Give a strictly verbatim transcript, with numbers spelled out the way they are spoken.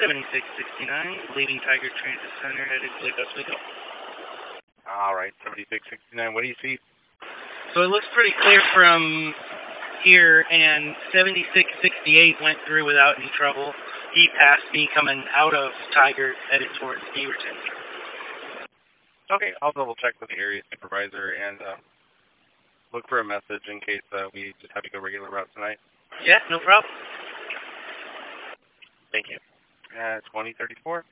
seventy-six sixty-nine, leaving Tiger Transit Center headed to Lake Oswego. All right, seventy-six sixty-nine. What do you see? So it looks pretty clear from here, and seventy-six sixty-eight went through without any trouble. He passed me coming out of Tiger, headed towards Beaverton. Okay, I'll double check with the area supervisor and uh, look for a message in case uh, we just have to go regular route tonight. Yeah, no problem. Thank you. Uh, twenty thirty-four.